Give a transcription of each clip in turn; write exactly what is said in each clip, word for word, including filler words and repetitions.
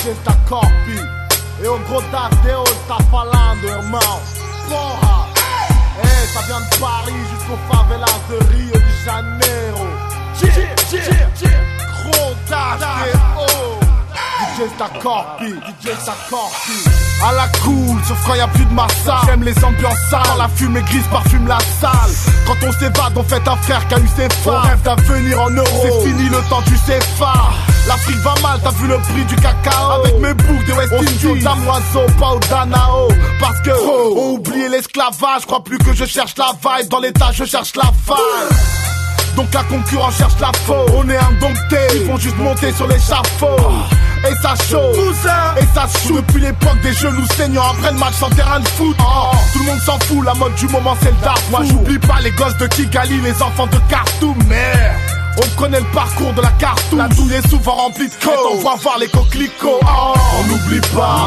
D J Stacorpi. Eu gros Deus tá falando, irmão. Porra! Hey, ça vient de Paris jusqu'aux favelas de Rio de Janeiro. Yeah, yeah, yeah. Gros D J Stacorpi, D J Stacorpi. À la cool, sauf quand y'a plus de massage. J'aime les ambiances sales, quand la fumée grise parfume la salle. Quand on s'évade, on fait un frère qui a eu ses phares. On rêve d'avenir en euros, c'est fini le temps du C F A. L'Afrique va mal, t'as vu le prix du cacao. Avec mes boucles de West Indies, damoiseau, pas au Danao. Parce que, oh, on oublie l'esclavage. Crois plus que je cherche la vibe, dans l'état je cherche la vibe. Donc la concurrence cherche la faute. On est indomptés, ils vont juste monter sur l'échafaud. Et ça chauffe, et ça chaud. Depuis l'époque des genoux saignants, après le match sans terrain de foot. Oh, tout le monde s'en fout, la mode du moment c'est le dark. Moi j'oublie pas les gosses de Kigali, les enfants de Khartoum. Mais on connaît le parcours de la cartouche. La douille est souvent remplie de coke. On va voir les coquelicots. Oh, on n'oublie pas,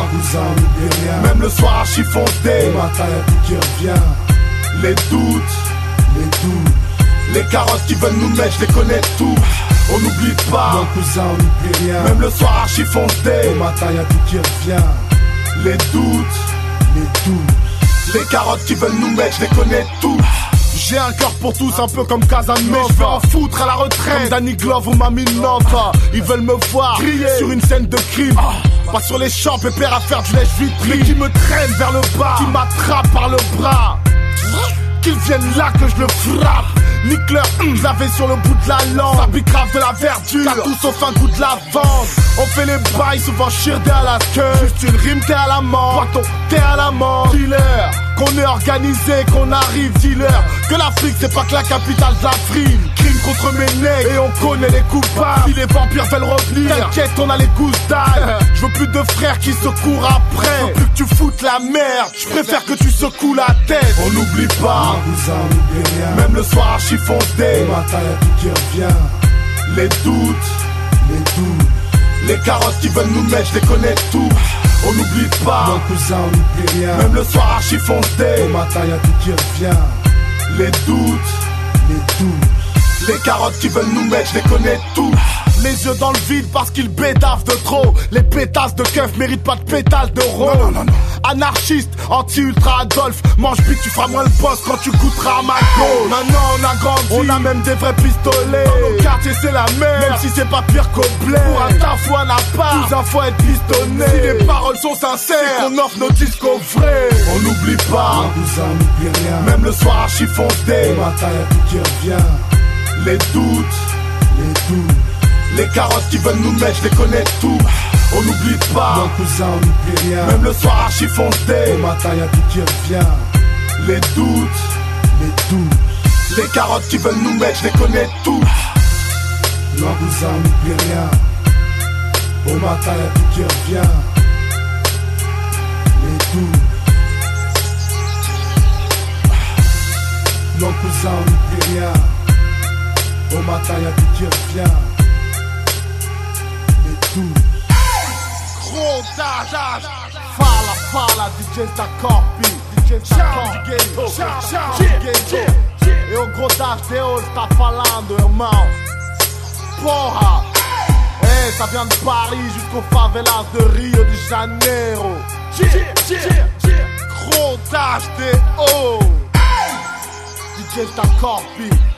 même le soir à chiffon D. Au matin y'a tout qui revient. Les doutes, les doutes. Les carottes qui veulent nous mettre, je les connais tous. On n'oublie pas, mon cousin, on n'oublie rien. Même le soir archi foncé. Au matin y'a tout qui revient. Les doutes, les doutes. Les carottes qui veulent nous mettre, je les connais tous. J'ai un cœur pour tous, un peu comme Casanova. Je vais en foutre à la retraite, comme Danny Glove ou Mami Nova. Ils veulent me voir crier sur une scène de crime. Pas sur les champs, pépère à faire du lèche-vitrine. Mais qui me traîne vers le bas, qui m'attrape par le bras. Qu'ils viennent là que je le frappe. Nique leur hum, je l'avais sur le bout de la langue. Ça pique grave de la verdure, t'as tout sauf un goût de lavande. On fait les bails, souvent chirdé à la queue. Juste une rime, t'es à la mort. Poiton, t'es à la mort. Dealer, qu'on est organisé, qu'on arrive, dealer. Que l'Afrique c'est pas que la capitale de la frime. Crime contre mes nègres, et on connaît les coupables. Si les vampires veulent revenir, t'inquiète, on a les gousses d'ail. Je veux plus de frères qui se courent après. Je veux plus que tu foutes la merde, je préfère que tu secoues la tête. On n'oublie pas, cousin, on n'oublie rien. Même le soir à chiffon D. Au matin y'a tout qui revient. Les doutes, les doutes. Les carottes qui veulent nous mettre, je les connais tous. On n'oublie pas, mon cousin, on n'oublie rien. Même le soir à chiffon D. Au matin y'a tout qui revient. Les doutes, les doutes. Les carottes qui veulent nous mettre, je les connais tous. Les yeux dans le vide parce qu'ils bédavent de trop. Les pétasses de keuf méritent pas de pétales de rose. Non, non, non, non. Anarchiste, anti-ultra Adolphe. Mange bite, tu feras moins le boss quand tu goûteras à ma gauche. Maintenant on a grandi, on a même des vrais pistolets. Dans nos quartiers c'est la merde, même si c'est pas pire qu'au blé. Pour un taf ou un appart, tout un faut être pistonné. Si les paroles sont sincères, c'est qu'on offre nos disques au vrai. On n'oublie pas, mon cousin, on n'oublie rien. Même le soir à chiffon D. Au matin y'a tout qui revient. Les doutes, les doutes. Les carottes qui veulent nous mettre, je les connais tous. On n'oublie pas, mon cousin, on n'oublie rien. Même le soir à chiffon D. Au matin y'a tout qui revient. Les doutes, les doutes. Les carottes qui veulent nous mettre, je les connais tous. Mon cousin, on n'oublie rien. Au matin y'a tout qui revient. Les doutes. Mon cousin, on n'oublie rien. Au matin y'a tout qui revient. Les doutes. Gros dage, fala, fala, D J Stacorpi, D J Stacorpi, ghetto, eu gros Deus tá falando, irmão. Porra, hey, ça vient de Paris jusqu'aux favelas de Rio de Janeiro. Gros Deus, D J Stacorpi.